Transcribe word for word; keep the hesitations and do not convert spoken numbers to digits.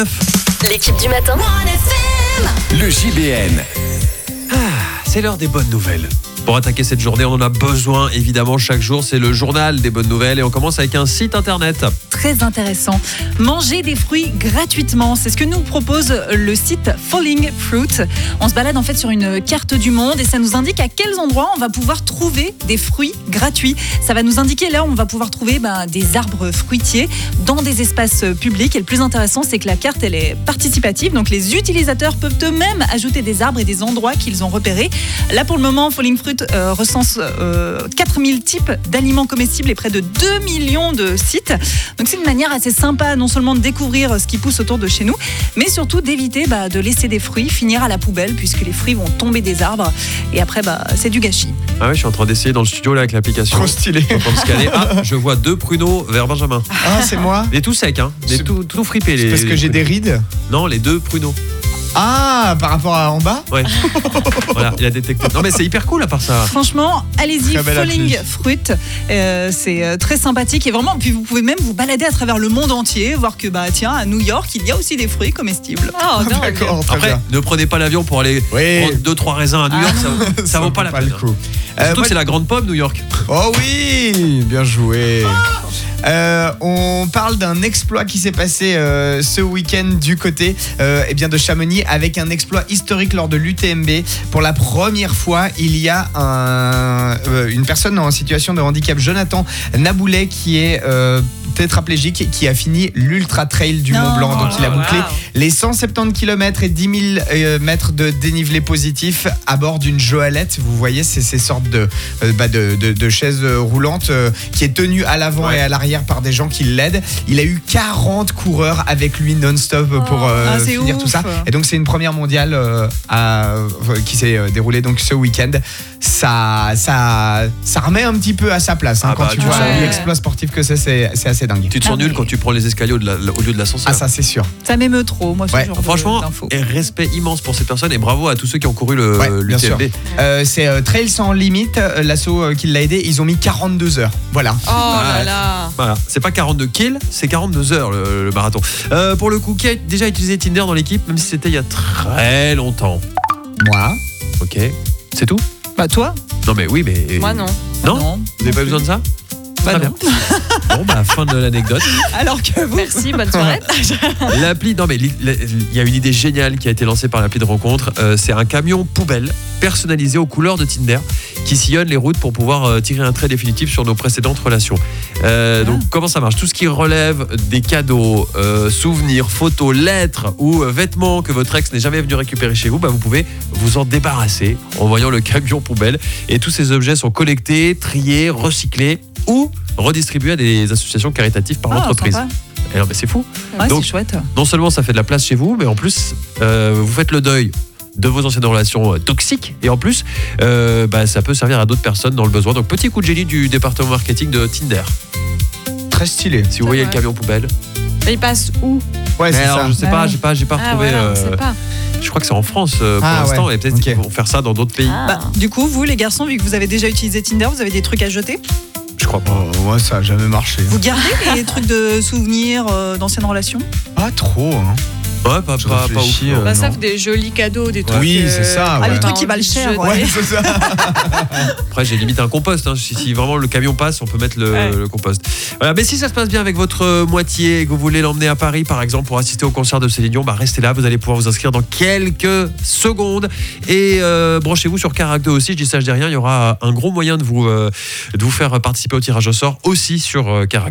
L'équipe du matin. Le J B N. Ah, c'est l'heure des bonnes nouvelles. Pour attaquer cette journée, on en a besoin évidemment chaque jour. C'est le journal des bonnes nouvelles et on commence avec un site internet. Très intéressant. Manger des fruits gratuitement, c'est ce que nous propose le site Falling Fruit. On se balade en fait sur une carte du monde et ça nous indique à quels endroits on va pouvoir trouver des fruits gratuits. Ça va nous indiquer là où on va pouvoir trouver ben, des arbres fruitiers dans des espaces publics. Et le plus intéressant, c'est que la carte elle est participative, donc les utilisateurs peuvent eux-mêmes ajouter des arbres et des endroits qu'ils ont repérés. Là pour le moment, Falling Fruit Euh, recense euh, quatre mille types d'aliments comestibles et près de deux millions de sites. Donc c'est une manière assez sympa non seulement de découvrir ce qui pousse autour de chez nous, mais surtout d'éviter bah, de laisser des fruits finir à la poubelle puisque les fruits vont tomber des arbres et après bah, c'est du gâchis. Ah ouais, je suis en train d'essayer dans le studio là avec l'application. Trop stylé. Je suis en train de scanner. Ah, je vois deux pruneaux vers Benjamin. Ah, c'est moi. Les tout secs, hein. Les C'est- tout, tout fripés. C'est Les, parce que les j'ai des pruneaux. rides. Non, les deux pruneaux. Ah, par rapport à en bas. Ouais. Voilà, il a détecté. Non mais c'est hyper cool à part ça. Franchement, allez-y, Très belle Falling appli. Fruit, euh, c'est euh, très sympathique et vraiment, puis vous pouvez même vous balader à travers le monde entier, voir que bah tiens, à New York, il y a aussi des fruits comestibles. Oh, dingue. D'accord, très Après, bien. ne prenez pas l'avion pour aller Oui. prendre deux trois raisins à New York, ça, ça vaut pas la peine. le coup. Euh, Surtout moi- que c'est la grande pomme New York. Oh oui, bien joué. Euh, on parle d'un exploit qui s'est passé euh, ce week-end du côté euh, eh bien de Chamonix avec un exploit historique lors de l'U T M B. Pour la première fois, il y a un, euh, une personne en situation de handicap, Jonathan Naboulet, qui est euh, tétraplégique, qui a fini l'Ultra Trail du Non. Mont Blanc. Donc Oh il a là bouclé là. les cent soixante-dix kilomètres et dix mille euh, mètres de dénivelé positif à bord d'une joëlette. Vous voyez, c'est ces sortes de, euh, bah, de, de, de chaises roulantes euh, qui est tenue à l'avant Ouais. et à l'arrière par des gens qui l'aident. Il a eu quarante coureurs avec lui non-stop pour euh, Ah, c'est finir ouf. tout ça. Et donc c'est une première mondiale euh, à- euh, qui s'est euh, déroulée donc ce week-end. Ça, ça, ça remet un petit peu à sa place hein, Ah quand bah, tu tu vois sens- l'exploit sportif que c'est, c'est, c'est assez dingue. Tu te sens Ah, nul mais- quand tu prends les escaliers au, de la- au lieu de l'ascenseur. Ah ça c'est sûr. Ça m'émeut trop, moi, ce Ouais, genre de- Franchement, d'infos. et respect immense pour cette personne et bravo à tous ceux qui ont couru le Ouais, bien l'U T M B. Euh, c'est euh, Trail sans limite, euh, l'asso euh, qui l'a aidé. Ils ont mis quarante-deux heures. Voilà. Oh là là. Voilà, c'est pas quarante-deux kills, c'est quarante-deux heures le, le marathon. Euh, pour le coup, qui a déjà utilisé Tinder dans l'équipe, même si c'était il y a très longtemps. Moi. Ok, c'est tout. Bah toi Non mais oui, mais Moi non. non, Non. vous n'avez pas besoin de ça. Bah Très non. bien. Bon bah fin de l'anecdote. Alors que vous. Merci, bonne soirée. L'appli, non mais li- li- il y a une idée géniale qui a été lancée par l'appli de rencontre. Euh, c'est un camion poubelle personnalisé aux couleurs de Tinder qui sillonne les routes pour pouvoir euh, tirer un trait définitif sur nos précédentes relations. Euh, Donc comment ça marche? Tout ce qui relève des cadeaux, euh, souvenirs, photos, lettres ou euh, vêtements que votre ex n'est jamais venu récupérer chez vous, bah, vous pouvez vous en débarrasser en voyant le camion poubelle. Et tous ces objets sont collectés, triés, recyclés ou redistribués à des associations caritatives par Ah, l'entreprise. sympa. Et non, mais c'est fou. Ouais, Donc- c'est chouette. Non seulement ça fait de la place chez vous, mais en plus, euh, vous faites le deuil de vos anciennes relations euh, toxiques. Et en plus, euh, bah, ça peut servir à d'autres personnes dans le besoin. Donc, petit coup de génie du département marketing de Tinder. Très stylé. Si vous voyez vrai. le camion poubelle. Mais il passe où? Ouais, Mais c'est alors, ça. je sais Ah pas, ouais. j'ai pas, j'ai pas Ah retrouvé. voilà, on euh, sait pas. je crois que c'est en France euh, pour Ah, l'instant. ouais. Et peut-être Ok. qu'ils vont faire ça dans d'autres pays. Ah. Bah, du coup, vous les garçons, vu que vous avez déjà utilisé Tinder, vous avez des trucs à jeter? Je crois pas. Oh, moi, ça a jamais marché. Vous gardez des trucs de souvenirs euh, d'anciennes relations? Pas trop. Hein. Ouais, pas, Je pas, pas ouf. réfléchis, non. euh, Bah, ça non. fait des jolis cadeaux, des trucs. Oui, euh, c'est ça, Ah, ouais. les t'as trucs qui envie valent de cher, jeter. ouais. Ouais, c'est ça. Après, j'ai limite un compost. hein. Si, si vraiment le camion passe, on peut mettre le, Ouais. le compost. Voilà. Mais si ça se passe bien avec votre euh, moitié et que vous voulez l'emmener à Paris, par exemple, pour assister au concert de Céline Dion, bah restez là. Vous allez pouvoir vous inscrire dans quelques secondes. Et euh, branchez-vous sur Carac deux aussi. Je dis ça, je dis rien. Il y aura un gros moyen de vous, euh, de vous faire participer au tirage au sort aussi sur euh, Carac.